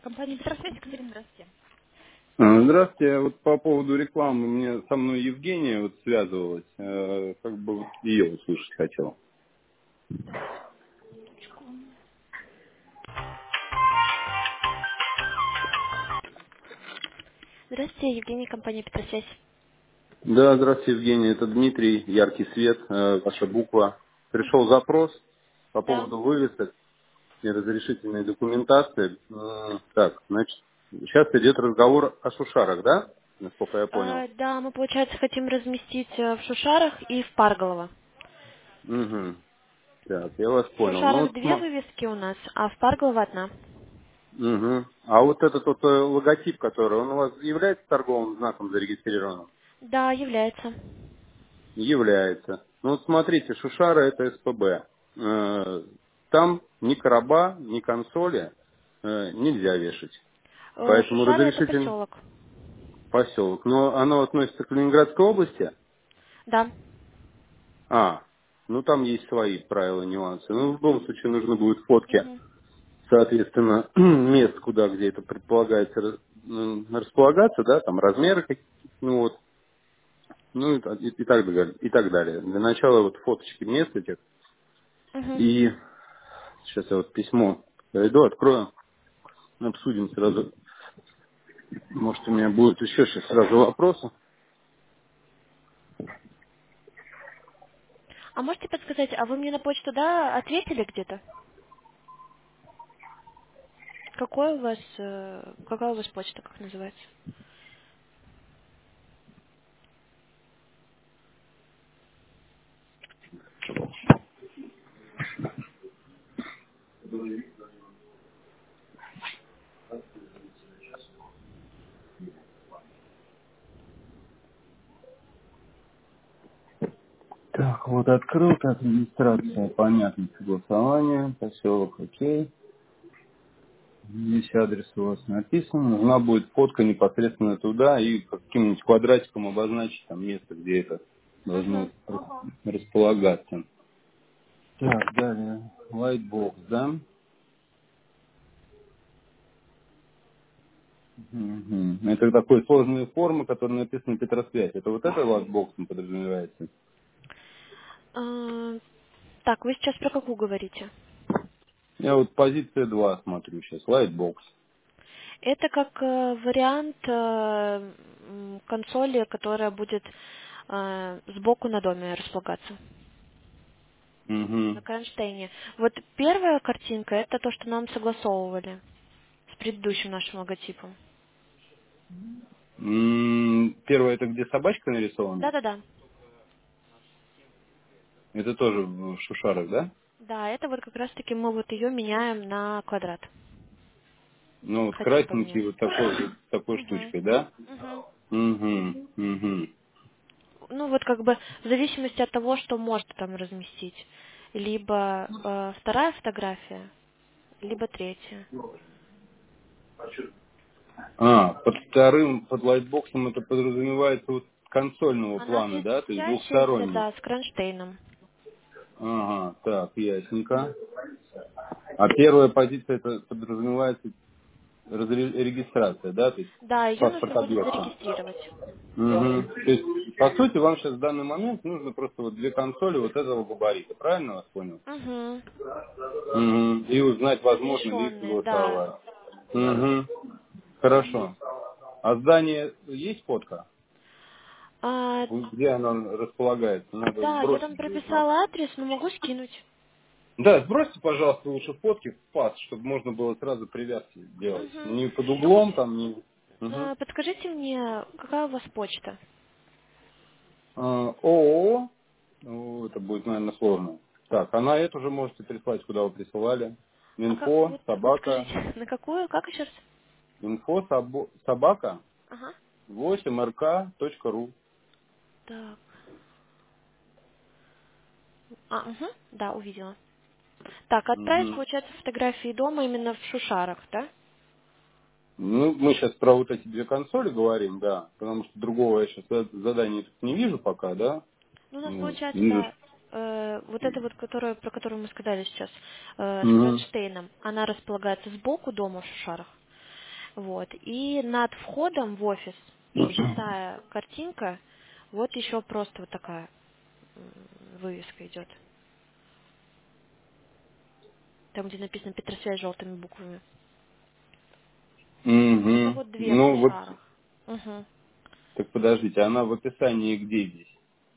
Компания Петросвязь, Екатерина, здравствуйте. Здравствуйте. Вот по поводу рекламы со мной Евгения вот связывалась. Как бы вот ее услышать хотел. Секундочку. Здравствуйте, Евгений, компания Петросвязь. Да, здравствуйте, Евгений. Это Дмитрий, яркий свет, ваша буква. Пришел Мгм. запрос по Да. поводу вывесок и разрешительной документации. Так, значит, сейчас идет разговор о шушарах, да? Насколько я понял. Да, мы, получается, хотим разместить в Шушарах и в Парголово. Угу. Так, я вас В понял. Ну Шушарах вот две вывески у нас, а в Парголово одна. Угу. А вот этот вот логотип, который, он у вас является торговым знаком зарегистрированным? Да, является. Является. Ну вот смотрите, Шушара это СПБ. Там ни короба, ни консоли нельзя вешать. Поэтому Шушары это разрешительный поселок. поселок. Но оно относится к Ленинградской области. Да. А, ну там есть свои правила, нюансы. Ну, в любом случае нужны будут фотки, Мгм. соответственно, мест, куда, где это предполагается располагаться, да, там размеры какие, ну вот, ну и так далее, и так далее. Для начала вот фоточки мест этих. Мгм. И сейчас я вот письмо зайду, открою, обсудим сразу. Может, у меня будут еще сейчас сразу вопросы. А можете подсказать, а вы мне на почту, да, ответили где-то? Какая у вас почта, как называется? Так, вот открыл, администрация, понятно, согласование, поселок, окей. Здесь адрес у вас написан. Нужна будет фотка непосредственно туда и каким-нибудь квадратиком обозначить там место, где это должно Угу. располагаться. Так, далее. Lightbox, да? Мгм. Это такой сложные формы, которые написаны Петросвязь. Это вот это лайтбоксом подразумевается? Так, вы сейчас про какую говорите? Я вот позиция 2 смотрю сейчас. Lightbox. Это как вариант консоли, которая будет сбоку на доме располагаться, Угу. на кронштейне. Вот первая картинка — это то, что нам согласовывали с предыдущим нашим логотипом. Первое, это где собачка нарисована? Да-да-да. Это тоже в Шушарах, да? Да, это вот как раз-таки мы вот ее меняем на квадрат. Ну вот Хотим красненький поменять. вот такой Мгм. штучкой, да? Мгм. Угу. Угу. Ну вот как бы в зависимости от того, что можно там разместить. Либо вторая фотография, либо третья. Под вторым, под лайтбоксом это подразумевается вот консольного Она плана, да? То есть светящаяся, двухсторонний. да, с кронштейном. Ага, так, ясненько. А первая позиция это подразумевается регистрация, да, то есть Да, ее паспорт нужно будет объекта. зарегистрировать. Мгм. То есть, по сути, вам сейчас в данный момент нужно просто вот две консоли вот этого габарита, правильно вас понял? Угу. Мгм. И узнать, возможно ли их Разрешенные, да. согласовать. Мгм. Хорошо. А здание есть фотка? А, Где оно располагается? Надо да, я там сбросить будет нам. прописала адрес, но могу скинуть. Да, сбросьте, пожалуйста, лучше фотки в пас, чтобы можно было сразу привязки делать. Угу. Не под углом там, не... Мгм. Подскажите мне, какая у вас почта? ООО, ну, это будет, наверное, сложно. Так, а на эту же можете прислать, куда вы присылали. А как, Инфо, вот собака, скажите, на какую, как еще раз? собака Ага. 8rk.ru. Так. Угу. Да, увидела. Так, отправить, Мгм. получается, фотографии дома именно в Шушарах, да? Ну, мы сейчас про вот эти две консоли говорим, да, потому что другого я сейчас задания тут не вижу пока, да. Ну, у нас Вот. получается, Вижу. да, вот эта вот, про которую мы сказали сейчас, с Мгм. кронштейном, она располагается сбоку дома в Шушарах, Вот. И над входом в офис, 6-я картинка, вот еще просто вот такая вывеска идет. Там, где написано Петросвязь желтыми буквами. Это Угу. вот две в Ну вот, пожарах. Угу. так подождите, она в описании где здесь?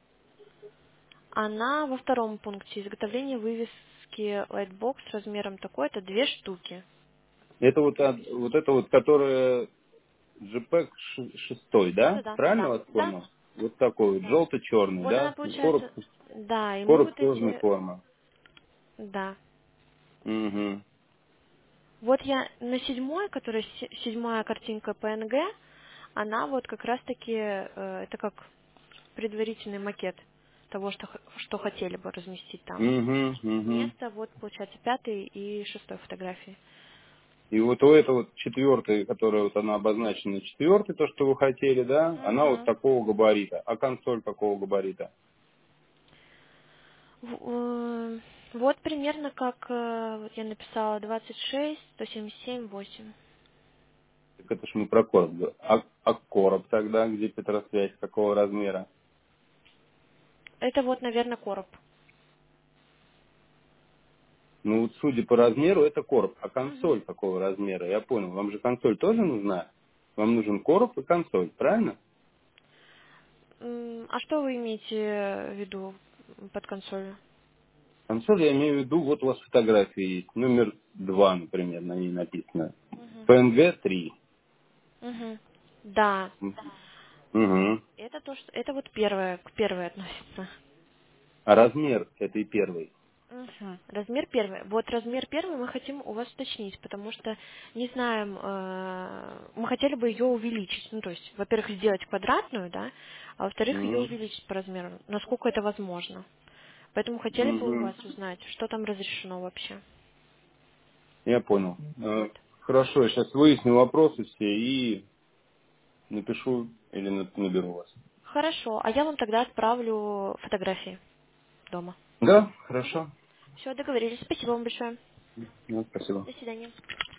Она во втором пункте. Изготовление вывески Lightbox размером такой-то, 2 штуки. Это вот, Написано. вот это вот, которая JPEG 6, да? Да-да-да, Правильно да, вас да. понял? Вот такой вот, желто-черный, Вот она да? Короб, получается, да, и мы короб вот кожаной эти, формы. да. Угу. Вот я на 7-й, которая 7-я картинка PNG, она вот как раз-таки, это как предварительный макет того, что хотели бы разместить там. Угу, угу. Вместо, вот, получается, 5-й и 6-й фотографии. И вот у этого вот четвертой, которая вот она обозначена четвертой, то, что вы хотели, да, она вот Угу. такого габарита. А консоль какого габарита? Вот примерно как вот я написала 26, 177, 8. Так это ж мы про короб говорим. А короб тогда, где петросвязь, какого размера? Это вот, наверное, короб. Ну вот судя по размеру, это короб. А Мгм. консоль какого размера? Я понял. Вам же консоль тоже нужна? Вам нужен короб и консоль, правильно? А что вы имеете в виду под консолью? Консоль я имею в виду, вот у вас фотографии есть. Номер 2, например, на ней написано. Мгм. PNG 3. Мгм. Да. Угу. Это то, что это вот первое, к первой относится. А размер этой первой? Мгм. Размер первый. Вот размер первый мы хотим у вас уточнить, потому что не знаем, мы хотели бы ее увеличить. Ну, то есть, во-первых, сделать квадратную, да, а во-вторых, ее Угу. увеличить по размеру, насколько это возможно. Поэтому хотели бы у Угу. вас узнать, что там разрешено вообще. Я понял. Вот. Хорошо, я сейчас выясню вопросы все и напишу или наберу вас. Хорошо, а я вам тогда отправлю фотографии дома. Да, хорошо. Все, договорились. Спасибо вам большое. Ну, спасибо. До свидания.